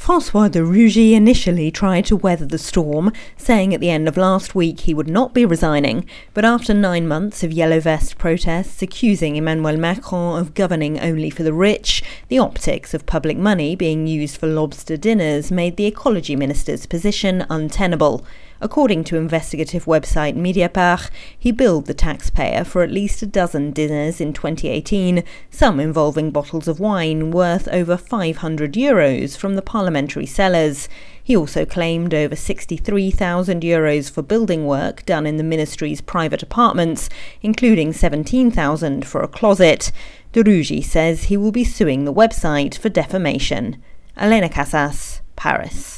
François de Rugy initially tried to weather the storm, saying at the end of last week he would not be resigning, but after 9 months of Yellow Vest protests accusing Emmanuel Macron of governing only for the rich, the optics of public money being used for lobster dinners made the ecology minister's position untenable. According to investigative website Mediapart, he billed the taxpayer for at least a dozen dinners in 2018, some involving bottles of wine worth over €500 from the parliamentary cellars. He also claimed over €63,000 for building work done in the ministry's private apartments, including €17,000 for a closet. De Rugy says he will be suing the website for defamation. Elena Casas, Paris.